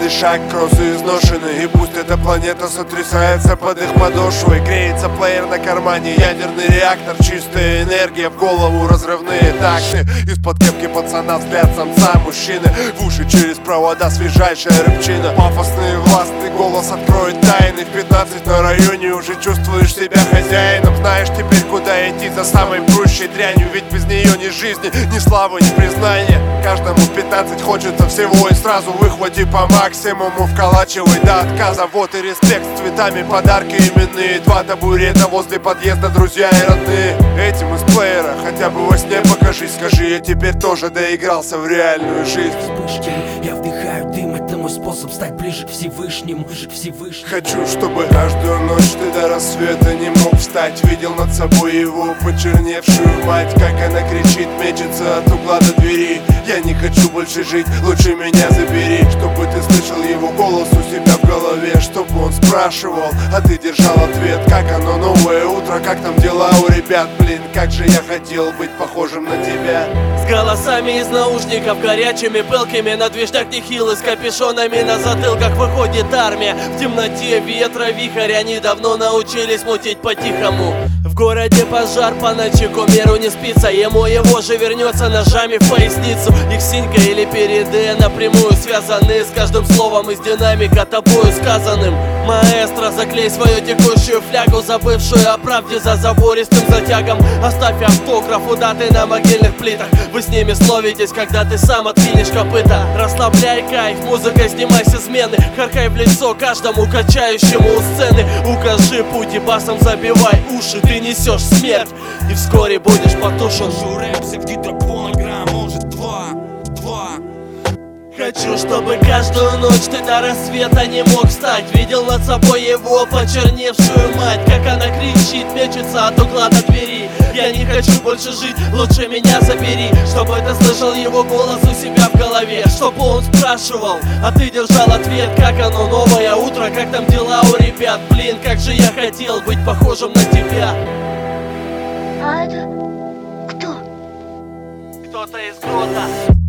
каждый шаг кроссы изношены. И пусть эта планета сотрясается под их подошвой, греется плеер на кармане, ядерный реактор, чистая энергия в голову, разрывные такты. Из-под кепки пацана взгляд самца мужчины, в уши через провода свежайшая рыбчина. Пафосный властный голос откроет тайны. В 15 на районе уже чувствуешь себя хозяином. Знаешь теперь, куда идти за самой прущей дрянью, ведь без нее ни жизни, ни славы, ни признания. Каждому 15 хочется всего и сразу выхвати по максимуму, вколачивай до отказа. Вот и респект с цветами, подарки именные, 2 табурета возле подъезда, друзья и родные. Этим из плеера хотя бы во сне покажись. Скажи, я теперь тоже доигрался в реальную жизнь. Вспышки, я вдыхаю дым, это мой способ стать ближе к Всевышнему, Хочу, чтобы каждую ночь ты до рассвета не мог встать. Видел над собой его почерневшую мать, как она кричит, мечется от угла до двери. Я не хочу больше жить, лучше меня забери. Чтобы ты слышал его голос у себя в голове, чтобы он спрашивал, а ты держал ответ. Как оно, новое утро, как там дела у ребят? Блин, как же я хотел быть похожим на тебя. С голосами из наушников, горячими, пылкими, на движдах нехилы, с капюшонами на затылках выходит армия. В темноте ветра вихрь, они давно научились мутить по-тихому. В городе пожар по ночи, кумиру не спится, ему его же вернется ножами в поясницу. Их синька или переды напрямую связаны с каждым словом из динамика тобою сказанным. Маэстро, заклей свою текущую флягу, забывшую о правде за забористым затягом. Оставь автограф у даты на могильных плитах, вы с ними словитесь, когда ты сам откинешь копыта. Расслабляй кайф, музыкой снимай с измены, харкай в лицо каждому качающему у сцены. Укажи путь и басом забивай уши, ты несешь смерть и вскоре будешь потушен. Хочу, чтобы каждую ночь ты до рассвета не мог встать. Видел над собой его почерневшую мать, как она кричит, мечется от угла до двери. Я не хочу больше жить, лучше меня забери. Чтобы ты слышал его голос у себя в голове, чтобы он спрашивал, а ты держал ответ. Как оно, новое утро, как там дела у ребят? Блин, как же я хотел быть похожим на тебя. А это кто? Кто-то из грота.